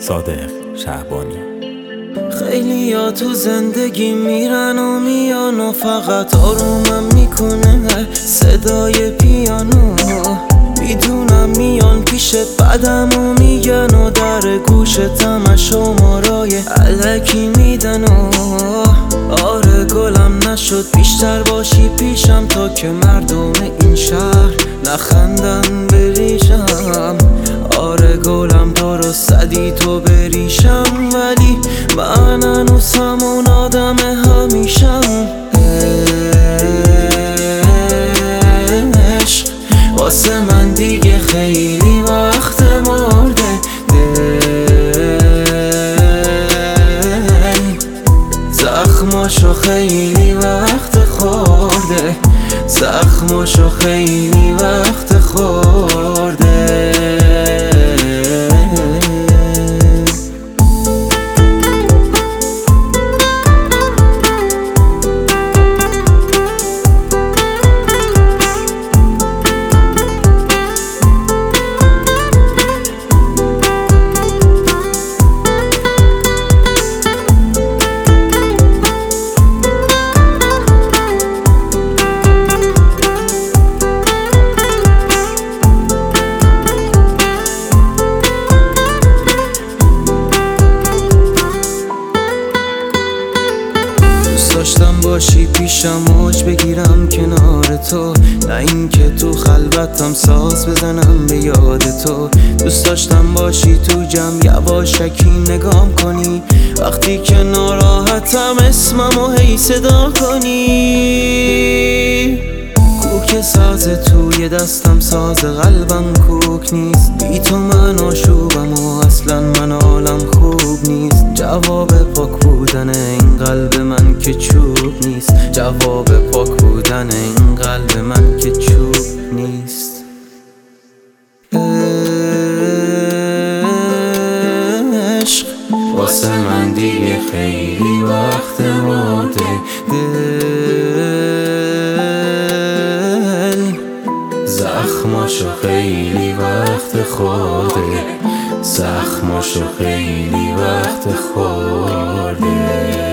صادق شعبانی. خیلی ها تو زندگی میرن و میان و فقط آرومم میکنه صدای پیانو. میدونم میان پیشت بدم و میگن و در گوشتم شمارای علکی میدن و آره گلم نشد بیشتر باشی پیشم تا که مردم این شهر نخندن بریشم. آره گلم درست زدی تو بریشم ولی من هنوز همون آدم همیشم. عشق واسه من دیگه خیلی وقت مرده، زخماشو خیلی وقت خورده، زخماشو خیلی وقت خورده. داشتم باشی پیشم موج بگیرم کنار تو، نه اینکه تو خلوتم ساز بزنم به یاد تو. دوست داشتم باشی تو جمع یواشکی نگام کنی، وقتی که ناراحتم اسممو هی صدا کنی. کوک ساز توی دستم ساز قلبم کوک نیست، بی تو من آشوبم و اصلا من حالم خوب نیست. جواب پاک بودن این قلب من که چوب نیست، جواب پاک بودن این قلب من که چوب نیست. عشق واسه من دیگه خیلی وقت مرده، زخماشو خیلی وقت خورده، زخماشو خیلی وقت خورده.